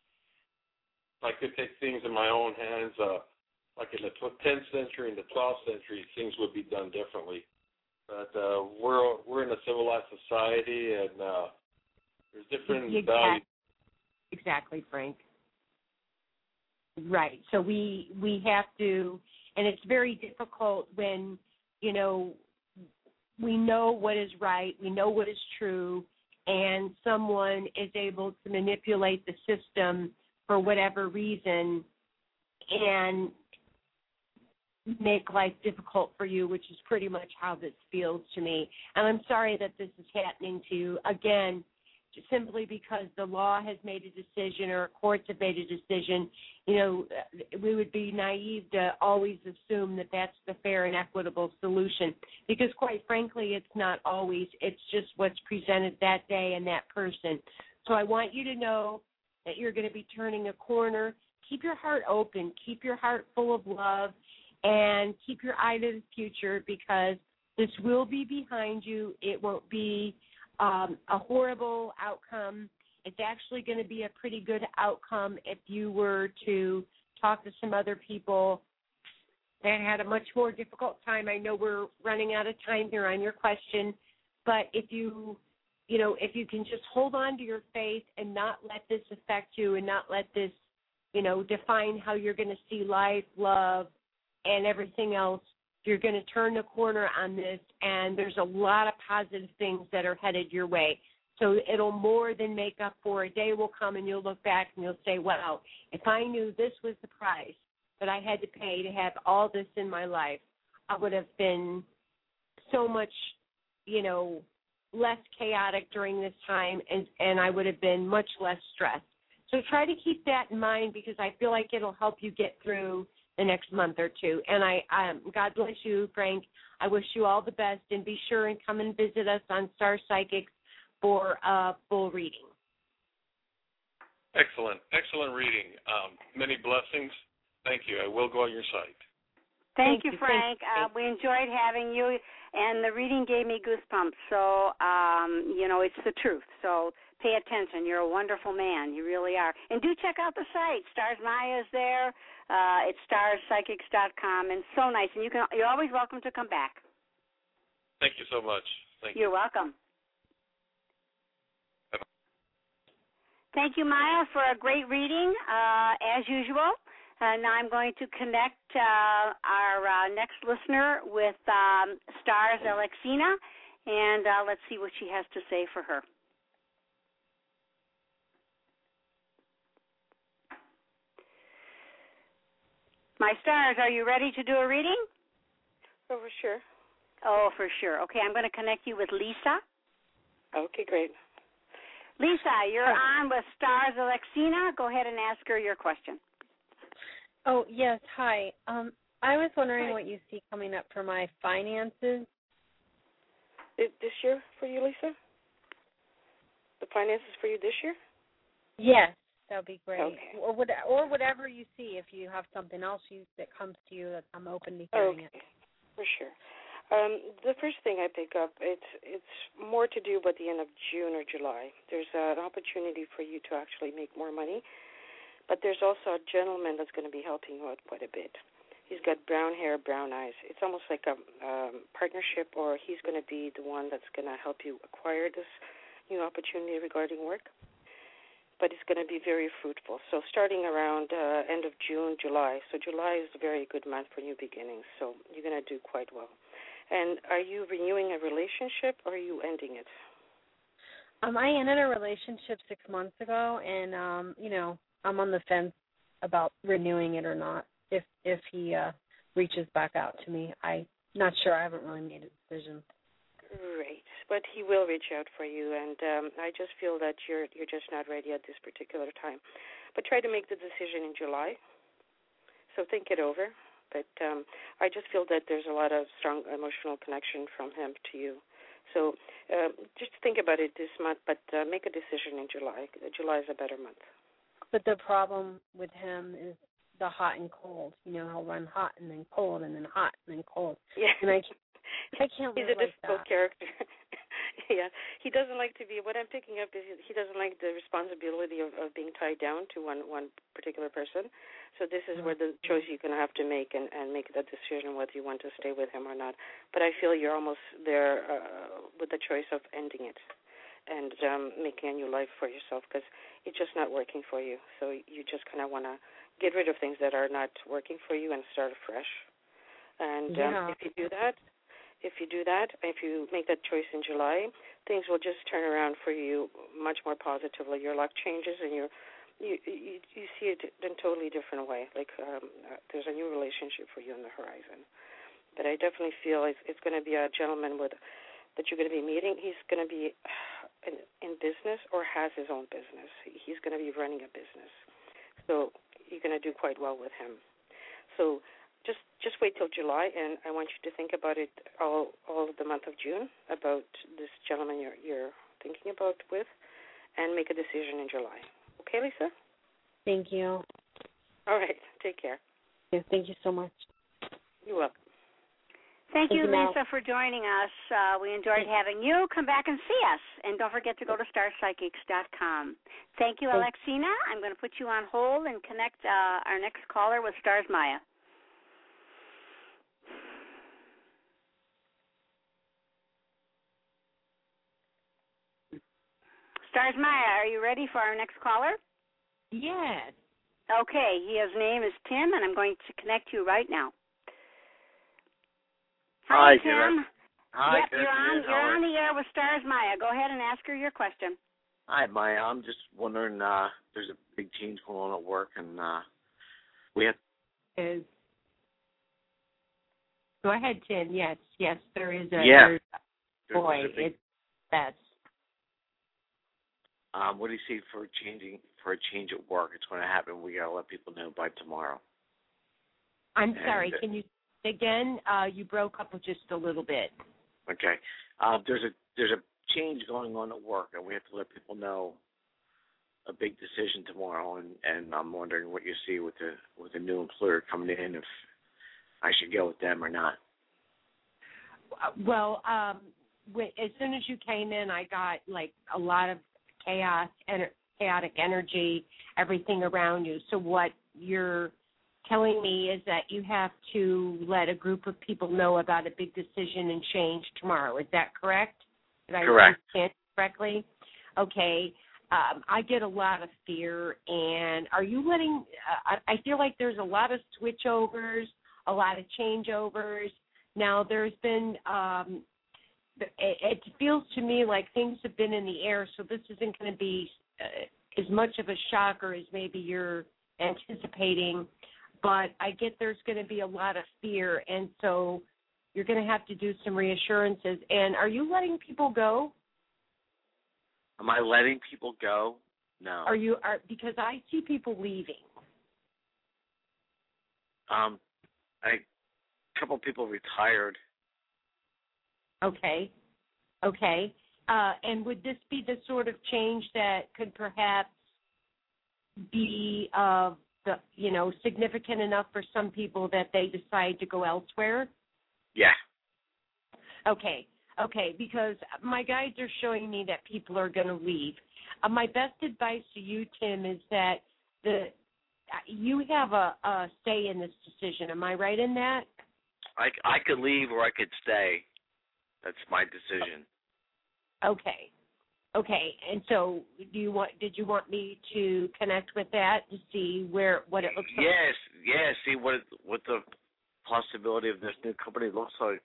I could take things in my own hands. Uh, like in the tenth century and the twelfth century, things would be done differently. But uh, we're we're in a civilized society, and uh, there's different exactly. values. Exactly, Frank. Right. So we we have to, and it's very difficult when, you know, we know what is right, we know what is true, and someone is able to manipulate the system for whatever reason and make life difficult for you, which is pretty much how this feels to me. And I'm sorry that this is happening to you, again, simply because the law has made a decision or courts have made a decision. You know, we would be naive to always assume that that's the fair and equitable solution, because quite frankly, it's not always. It's just what's presented that day and that person. So I want you to know that you're going to be turning a corner. Keep your heart open. Keep your heart full of love. And keep your eye to the future, because this will be behind you. It won't be um, a horrible outcome. It's actually going to be a pretty good outcome if you were to talk to some other people that had a much more difficult time. I know we're running out of time here on your question, but if you, you know, if you can just hold on to your faith and not let this affect you and not let this, you know, define how you're going to see life, love, and everything else, you're going to turn the corner on this, and there's a lot of positive things that are headed your way. So it'll more than make up for. A day will come and you'll look back and you'll say, wow, if I knew this was the price that I had to pay to have all this in my life, I would have been so much, you know, less chaotic during this time, and, and I would have been much less stressed. So try to keep that in mind, because I feel like it'll help you get through the next month or two. And I, um, God bless you, Frank. I wish you all the best, and be sure and come and visit us on Star Psychics for a full reading. Excellent, excellent reading. Um, many blessings. Thank you. I will go on your site. Thank, Thank you, you, Frank. Uh, we enjoyed having you, and the reading gave me goosebumps. So, um, you know, it's the truth. So pay attention. You're a wonderful man. You really are. And do check out the site. Stars Maya is there. Uh, it's stars psychics dot com, and so nice. And you can, you're always welcome to come back. Thank you so much. Thank you're you. welcome. Thank you, Maya, for a great reading, uh, as usual. Uh, now I'm going to connect uh, our uh, next listener with um, Stars Alexina, And uh, let's see what she has to say for her. My stars, are you ready to do a reading? Oh, for sure. Oh, for sure. Okay, I'm going to connect you with Lisa. Okay, great. Lisa, you're on with Stars Alexina. Go ahead and ask her your question. Oh, yes. Hi. Um, I was wondering Hi. what you see coming up for my finances. This year for you, Lisa? The finances for you this year? Yes, that would be great. Okay. Or what, or whatever you see. If you have something else you, that comes to you, that I'm open to hearing Okay, it. for sure. Um, the first thing I pick up, it's it's more to do with the end of June or July. There's uh, an opportunity for you to actually make more money, but there's also a gentleman that's going to be helping you out quite a bit. He's got brown hair, brown eyes. It's almost like a um, partnership, or he's going to be the one that's going to help you acquire this new opportunity regarding work. But it's going to be very fruitful. So starting around uh, end of June, July. So July is a very good month for new beginnings. So you're going to do quite well. And are you renewing a relationship, or are you ending it? Um, I ended a relationship six months ago, and um, you know, I'm on the fence about renewing it or not. If if he uh, reaches back out to me, I'm not sure. I haven't really made a decision. Right, but he will reach out for you, and um, I just feel that you're you're just not ready at this particular time. But try to make the decision in July. So think it over. But um, I just feel that there's a lot of strong emotional connection from him to you. So uh, just think about it this month, but uh, make a decision in July. July is a better month. But the problem with him is the hot and cold. You know, he'll run hot and then cold and then hot and then cold. Yeah. And I can't, I can't He's live a like difficult that. character. Yeah. He doesn't like to be, what I'm picking up is he doesn't like the responsibility of, of being tied down to one, one particular person. So this is where the choice you're going to have to make and, and make that decision whether you want to stay with him or not. But I feel you're almost there uh, with the choice of ending it and um, making a new life for yourself, because it's just not working for you. So you just kind of want to get rid of things that are not working for you and start afresh. And um, Yeah. if you do that, If you do that, if you make that choice in July, things will just turn around for you much more positively. Your luck changes, and you you you, you see it in a totally different way. Like um, uh, there's a new relationship for you on the horizon. But I definitely feel it's, it's going to be a gentleman with that you're going to be meeting. He's going to be in, in business or has his own business. He's going to be running a business. So you're going to do quite well with him. So Just just wait till July, and I want you to think about it all all of the month of June, about this gentleman you're, you're thinking about with, and make a decision in July. Okay, Lisa? Thank you. All right. Take care. Yeah, thank you so much. You're welcome. Thank, Thank you, you, Mel. Lisa, for joining us. Uh, we enjoyed having you. Come back and see us. And don't forget to go to star psychics dot com. Thank you, Alexina. I'm going to put you on hold and connect uh, our next caller with Stars Maya. Stars Maya, are you ready for our next caller? Yes. Okay, his name is Tim, and I'm going to connect you right now. Hi, Hi, Tim. Hi, yep, good you're on. afternoon. You're How are on you? the air with Stars Maya. Go ahead and ask her your question. Hi, Maya. I'm just wondering. Uh, there's a big change going on at work, and uh, we have. Is Go ahead, Tim. Yes, yes, there is a Yeah. there's- There's, boy, there's a big, it's that's um, what do you see for changing for a change at work? It's going to happen. We got to let people know by tomorrow. I'm And, sorry, uh, can you say again? Uh you broke up just a little bit. Okay. Uh, there's a there's a change going on at work, and we have to let people know a big decision tomorrow. And, and I'm wondering what you see with the with the new employer coming in, if I should go with them or not. Well, um when, as soon as you came in, I got like a lot of chaos and chaotic energy, everything around you. So what you're telling me is that you have to let a group of people know about a big decision and change tomorrow. Is that correct? Did I Correct. understand correctly? Okay. Um, I get a lot of fear, and are you letting? Uh, I I feel like there's a lot of switchovers, a lot of changeovers. Now there's been um, it, it feels to me like things have been in the air, so this isn't going to be uh, as much of a shocker as maybe you're anticipating. But I get there's going to be a lot of fear, and so you're going to have to do some reassurances. And are you letting people go? Am I letting people go? No. Are you? Are because I see people leaving. Um, I, a couple people retired. Okay. Okay. Uh, and would this be the sort of change that could perhaps be, uh, the you know, significant enough for some people that they decide to go elsewhere? Yeah. Okay. Okay. Because my guides are showing me that people are going to leave. Uh, my best advice to you, Tim, is that the you have a, a say in this decision. Am I right in that? I, I could leave or I could stay. That's my decision. Okay. Okay. And so do you want did you want me to connect with that to see where what it looks like? Yes, yes, see what it, what the possibility of this new company looks like.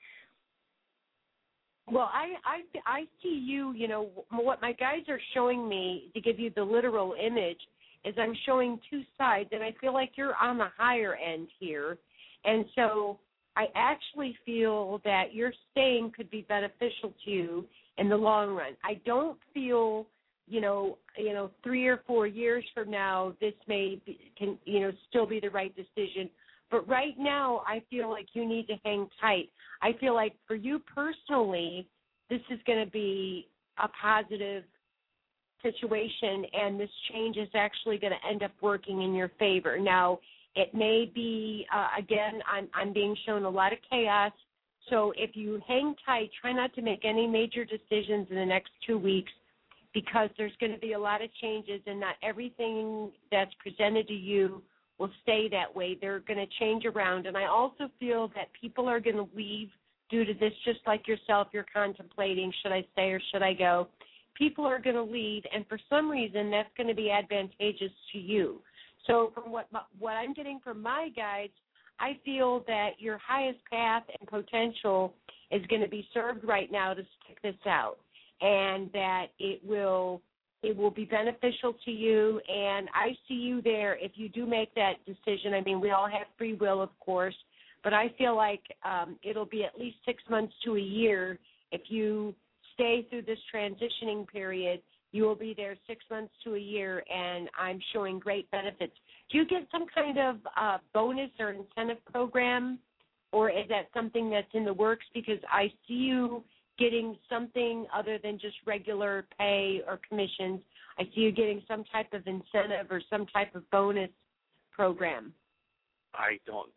Well, I, I I see you, you know, what my guides are showing me to give you the literal image is I'm showing two sides, and I feel like you're on the higher end here. And so I actually feel that your staying could be beneficial to you in the long run. I don't feel, you know, you know, three or four years from now, this may be, can, you know, still be the right decision. But right now, I feel like you need to hang tight. I feel like for you personally, this is going to be a positive situation, and this change is actually going to end up working in your favor. Now, it may be, uh, again, I'm, I'm being shown a lot of chaos. So if you hang tight, try not to make any major decisions in the next two weeks because there's going to be a lot of changes, and not everything that's presented to you will stay that way. They're going to change around. And I also feel that people are going to leave due to this, just like yourself. You're contemplating, should I stay or should I go? People are going to leave, and for some reason that's going to be advantageous to you. So from what what I'm getting from my guides, I feel that your highest path and potential is going to be served right now to stick this out, and that it will it will be beneficial to you. And I see you there if you do make that decision. I mean, we all have free will, of course, but I feel like um, it'll be at least six months to a year. If you stay through this transitioning period, you will be there six months to a year, and I'm showing great benefits. Do you get some kind of uh, bonus or incentive program, or is that something that's in the works? Because I see you getting something other than just regular pay or commissions. I see you getting some type of incentive or some type of bonus program. I don't.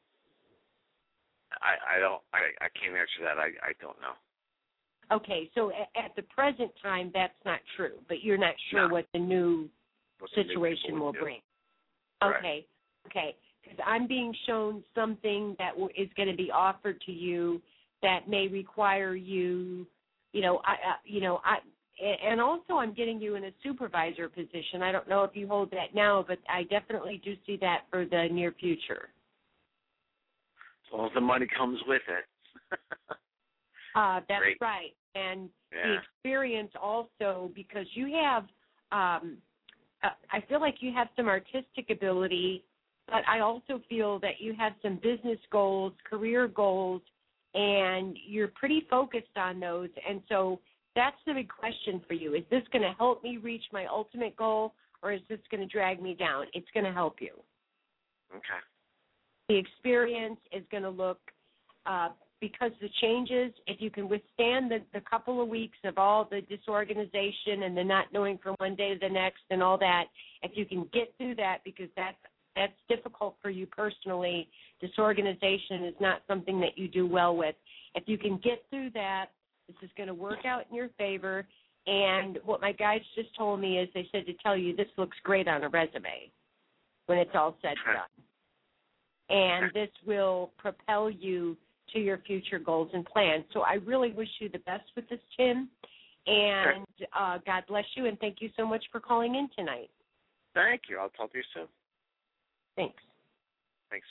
I, I don't. I, I can't answer that. I, I don't know. Okay, so at, at the present time, that's not true, but you're not sure No. what the new What the new situation people will do. bring. Correct. Okay, okay, because I'm being shown something that w- is going to be offered to you that may require you, you know, I, uh, you know, I, and also I'm getting you in a supervisor position. I don't know if you hold that now, but I definitely do see that for the near future. As long as the money comes with it. Uh, that's Great. right. And Yeah. the experience also, because you have, um, uh, I feel like you have some artistic ability, but I also feel that you have some business goals, career goals, and you're pretty focused on those. And so that's the big question for you. Is this going to help me reach my ultimate goal, or is this going to drag me down? It's going to help you. Okay. The experience is going to look, uh, because the changes, if you can withstand the, the couple of weeks of all the disorganization and the not knowing from one day to the next and all that, if you can get through that, because that's, that's difficult for you personally, disorganization is not something that you do well with. If you can get through that, this is going to work out in your favor. And what my guides just told me is they said to tell you this looks great on a resume when it's all said and done. And this will propel you to your future goals and plans. So I really wish you the best with this, Tim. And uh, God bless you, and thank you so much for calling in tonight. Thank you. I'll talk to you soon. Thanks. Thanks.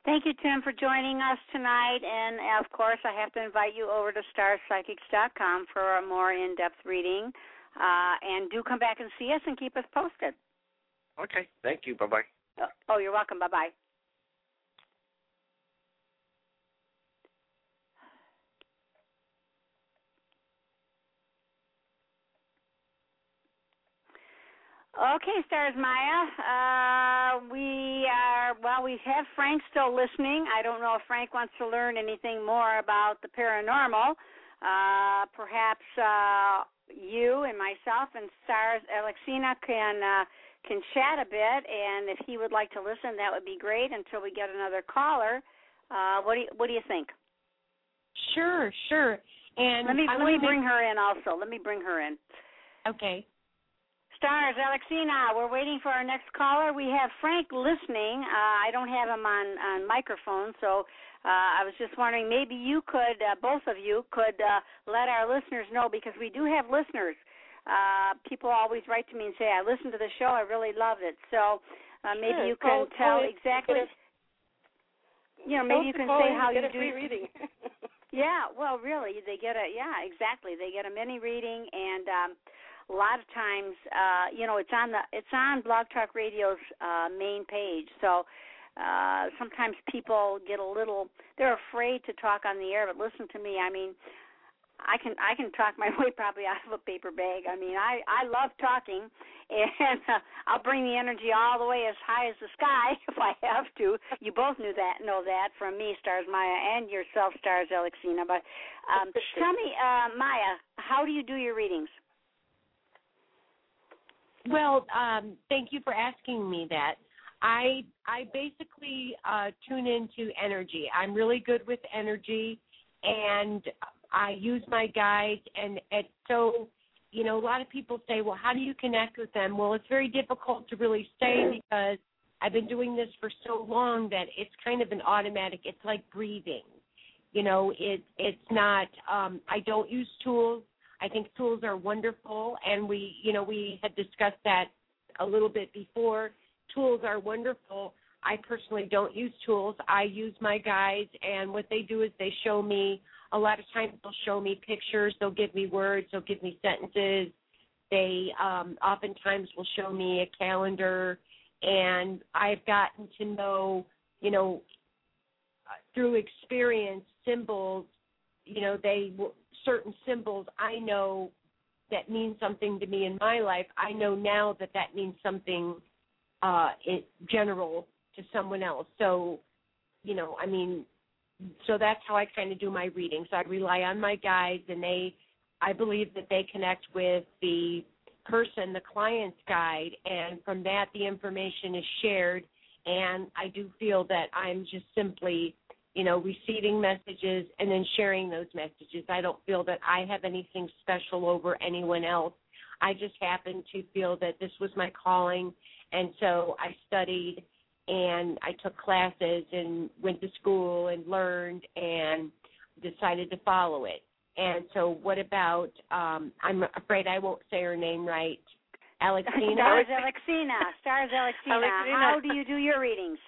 Thank you, Tim, for joining us tonight. And, of course, I have to invite you over to stars psychics dot com for a more in-depth reading. Uh, and do come back and see us and keep us posted. Okay. Thank you. Bye-bye. Oh, you're welcome. Bye-bye. Okay, Stars Maya. Uh, we are, well, we have Frank still listening. I don't know if Frank wants to learn anything more about the paranormal. Uh, perhaps uh, you and myself and Stars Alexina can uh, can chat a bit, and if he would like to listen, that would be great until we get another caller. Uh, what do you, what do you think? Sure, sure. And let me I let me make... bring her in also. Let me bring her in. Okay. Stars, Alexina, we're waiting for our next caller. We have Frank listening. Uh, I don't have him on, on microphone, so uh, I was just wondering maybe you could, uh, both of you, could uh, let our listeners know, because we do have listeners. Uh, people always write to me and say, I listened to the show, I really love it. So uh, maybe sure. you can oh, tell oh, exactly, you know, maybe you can say how you get a do. Free reading. Yeah, well, really, they get a, yeah, exactly. They get a mini reading, and um, a lot of times, uh, you know, it's on the it's on Blog Talk Radio's uh, main page. So uh, sometimes people get a little, they're afraid to talk on the air. But listen to me, I mean, I can I can talk my way probably out of a paper bag. I mean, I I love talking, and uh, I'll bring the energy all the way as high as the sky if I have to. You both knew that, know that from me, Stars Maya, and yourself, Stars Alexina. But um, tell me, uh, Maya, how do you do your readings? Well, um, thank you for asking me that. I I basically uh, tune into energy. I'm really good with energy, and I use my guides. And it's so, you know, a lot of people say, well, how do you connect with them? Well, it's very difficult to really say, because I've been doing this for so long that it's kind of an automatic. It's like breathing. You know, it, it's not, um, I don't use tools. I think tools are wonderful, and we, you know, we had discussed that a little bit before. Tools are wonderful. I personally don't use tools. I use my guides, and what they do is they show me, a lot of times they'll show me pictures, they'll give me words, they'll give me sentences. They um, oftentimes will show me a calendar, and I've gotten to know, you know, through experience, symbols, you know, they will, certain symbols I know that mean something to me in my life. I know now that that means something uh, in general to someone else. So, you know, I mean, so that's how I kind of do my readings. I rely on my guides, and they, I believe that they connect with the person, the client's guide, and from that the information is shared, and I do feel that I'm just simply, you know, receiving messages and then sharing those messages. I don't feel that I have anything special over anyone else. I just happen to feel that this was my calling, and so I studied and I took classes and went to school and learned and decided to follow it. And so what about, um, I'm afraid I won't say her name right, Alexina? Stars Alexina. Stars Alexina. Alexina. How do you do your readings?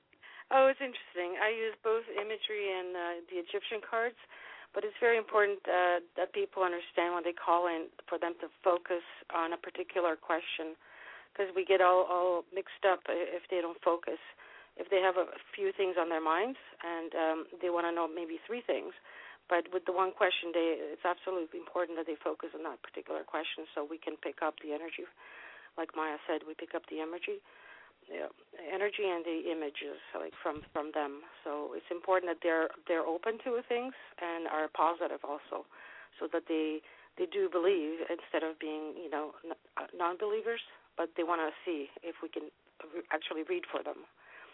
Oh, it's interesting. I use both imagery and uh, the Egyptian cards, but it's very important uh, that people understand when they call in for them to focus on a particular question, because we get all, all mixed up if they don't focus. If they have a few things on their minds and um, they want to know maybe three things, but with the one question, they, it's absolutely important that they focus on that particular question so we can pick up the energy. Like Maya said, we pick up the energy. Yeah, energy and the images, like from, from them. So it's important that they're they're open to things and are positive also, so that they they do believe instead of being, you know, non-believers. But they want to see if we can actually read for them.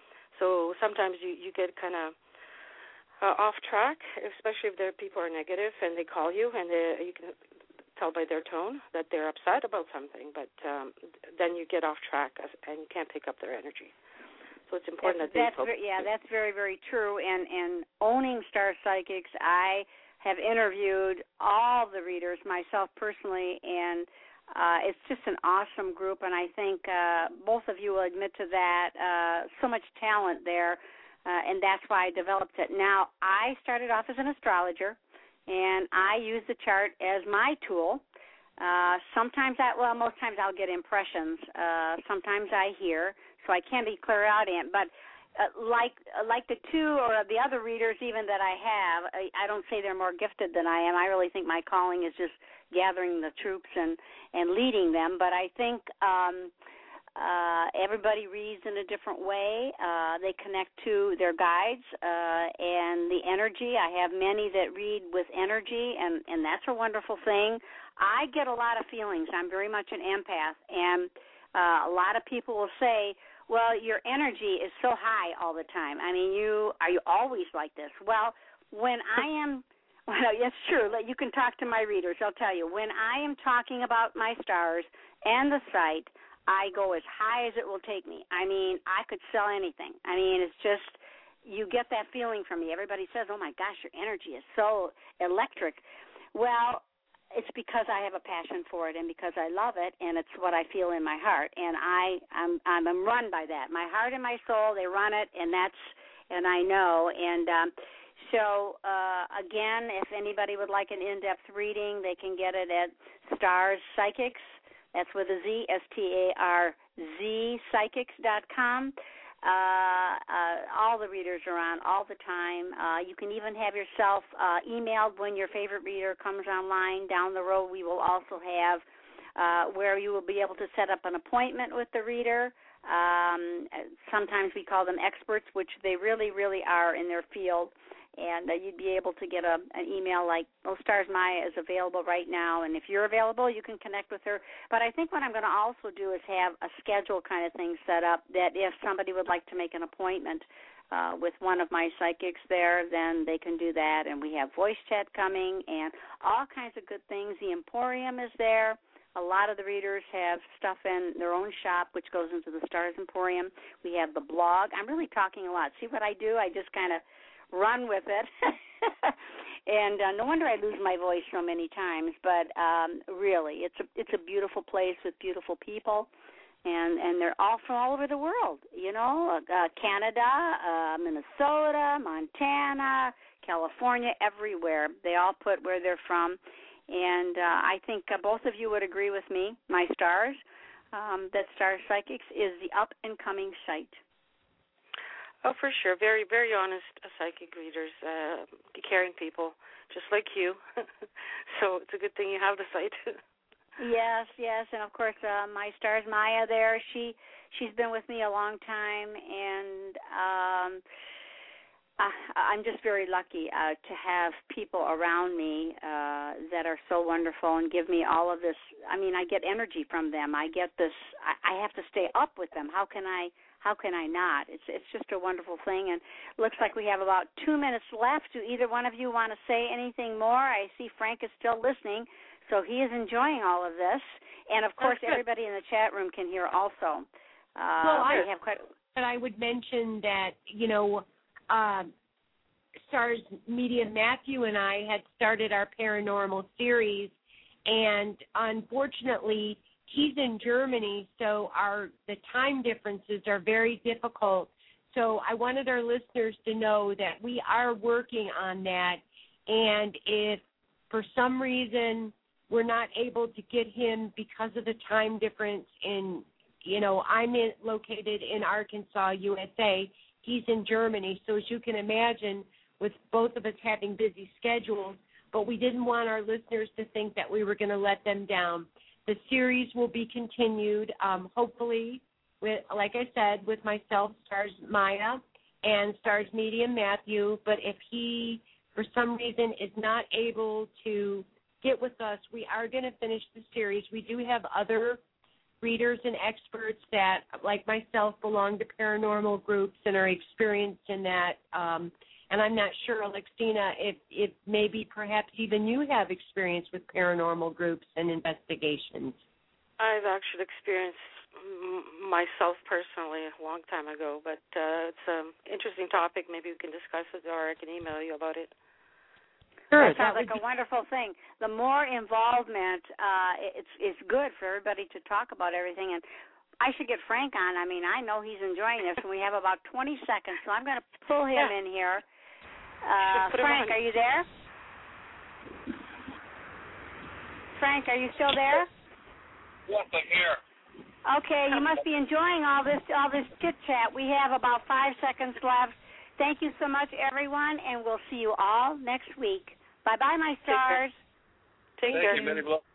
So sometimes you you get kind of uh, off track, especially if their people are negative and they call you and they, you can tell by their tone that they're upset about something, but um, then you get off track and you can't pick up their energy. So it's important that's, that they that's focus. Very, yeah, that's very, very true. And, and owning Star Psychics, I have interviewed all the readers myself personally, and uh, it's just an awesome group, and I think uh, both of you will admit to that. Uh, so much talent there. uh, and that's why I developed it. Now, I started off as an astrologer, and I use the chart as my tool. Uh, sometimes, I, well, most times I'll get impressions. Uh, sometimes I hear, so I can be clairaudient. But uh, like like the two or the other readers even that I have, I, I don't say they're more gifted than I am. I really think my calling is just gathering the troops and, and leading them. But I think um, uh, everybody reads in a different way. Uh, they connect to their guides uh, and the energy. I have many that read with energy, and, and that's a wonderful thing. I get a lot of feelings. I'm very much an empath, and uh, a lot of people will say, well, your energy is so high all the time. I mean, you are you always like this? Well, when I am, well, it's true. You can talk to my readers. I'll tell you. When I am talking about my stars and the site, I go as high as it will take me. I mean, I could sell anything. I mean, it's just, you get that feeling from me. Everybody says, oh, my gosh, your energy is so electric. Well, it's because I have a passion for it and because I love it, and it's what I feel in my heart. And I, I'm, I'm run by that. My heart and my soul, they run it, and that's, and I know. And um, so, uh, again, if anybody would like an in-depth reading, they can get it at Stars Psychics. That's with a Z, S T A R Z, psychics dot com. Uh, uh, all the readers are on all the time. Uh, you can even have yourself uh, emailed when your favorite reader comes online. Down the road, we will also have uh, where you will be able to set up an appointment with the reader. Um, sometimes we call them experts, which they really, really are in their field. And uh, you'd be able to get a, an email like, oh, Stars Maya is available right now, and if you're available, you can connect with her. But I think what I'm going to also do is have a schedule kind of thing set up that if somebody would like to make an appointment uh, with one of my psychics there, then they can do that. And we have voice chat coming and all kinds of good things. The Emporium is there. A lot of the readers have stuff in their own shop, which goes into the Stars Emporium. We have the blog. I'm really talking a lot. See what I do? I just kind of run with it. And uh, no wonder I lose my voice so many times. But um, really, it's a it's a beautiful place with beautiful people, and and they're all from all over the world. You know, uh, Canada, uh, Minnesota, Montana, California, everywhere. They all put where they're from, and uh, I think uh, both of you would agree with me, my stars, um, that Star Psychics is the up and coming site. Oh, for sure. Very, very honest uh, psychic readers, uh, caring people, just like you. So it's a good thing you have the site. Yes, yes, and of course, uh, my Stars Maya there. She she's been with me a long time, and um, I, I'm just very lucky uh, to have people around me uh, that are so wonderful and give me all of this. I mean, I get energy from them. I get this. I, I have to stay up with them. How can I? How can I not? It's it's just a wonderful thing, and it looks like we have about two minutes left. Do either one of you want to say anything more? I see Frank is still listening, so he is enjoying all of this. And, of course, everybody in the chat room can hear also. Uh, well, I, have quite... and I would mention that, you know, uh, Stars Media Matthew and I had started our paranormal series, and unfortunately he's in Germany, so our the time differences are very difficult. So I wanted our listeners to know that we are working on that, and if for some reason we're not able to get him because of the time difference in, you know, I'm in, located in Arkansas, U S A. He's in Germany, so as you can imagine, with both of us having busy schedules, but we didn't want our listeners to think that we were going to let them down. The series will be continued, um, hopefully, with, like I said, with myself, Stars Maya, and Stars Media Matthew. But if he, for some reason, is not able to get with us, we are going to finish the series. We do have other readers and experts that, like myself, belong to paranormal groups and are experienced in that. Um, and I'm not sure, Alexina, if, if maybe perhaps even you have experience with paranormal groups and investigations. I've actually experienced m- myself personally a long time ago, but uh, it's an interesting topic. Maybe we can discuss it, or I can email you about it. Sure, that sounds like a wonderful thing. The more involvement, uh, it's it's good for everybody to talk about everything. And I should get Frank on. I mean, I know he's enjoying this, and we have about twenty seconds, so I'm going to pull him Yeah. in here. Uh, Frank, are you there? Frank, are you still there? Yes, I'm here. Okay, you must be enjoying all this all this chit chat. We have about five seconds left. Thank you so much, everyone, and we'll see you all next week. Bye bye, my stars. Take Thank care. you, Minnie Blow.